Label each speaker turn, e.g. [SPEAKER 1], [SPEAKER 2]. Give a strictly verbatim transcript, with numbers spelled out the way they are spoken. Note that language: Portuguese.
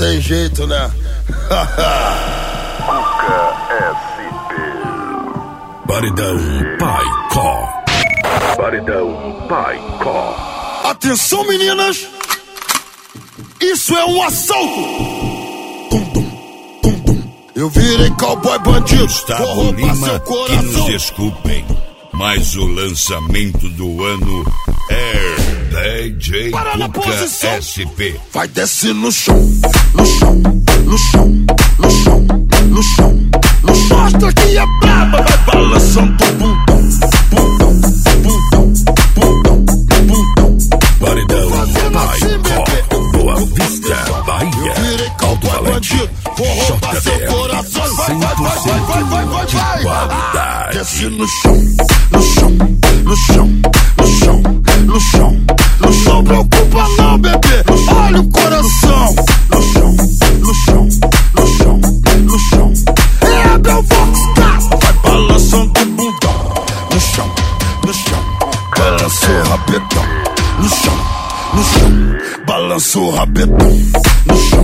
[SPEAKER 1] tem jeito, né?
[SPEAKER 2] Cuca S P.
[SPEAKER 3] Paredão Paicó.
[SPEAKER 2] Paredão Paicó.
[SPEAKER 1] Atenção, meninas! Isso é um assalto! Tum, tum, tum, tum. Eu virei cowboy bandido.
[SPEAKER 3] Gustavo Lima, que nos desculpem, mas o lançamento do ano é D J Cuca S P.
[SPEAKER 1] Vai descer no chão, no chão, no chão, no chão, no chão, no chão. Mostra que é braba, vai balançando o bundão, bundão, bundão, bundão, bundão.
[SPEAKER 3] Paredão Paicó, Boa Vista, Bahia. Alto Valente, J B L, cem por cento de qualidade.
[SPEAKER 1] Desce no chão, no chão, no chão, no chão, no chão, no chão. Não preocupa não, bebê, olha o coração. No chão, no chão, no chão, no chão. É meu Vox, vai balançando o bundão. No chão, no chão, balança o rabetão. No chão, no chão, balança o rabetão. No chão.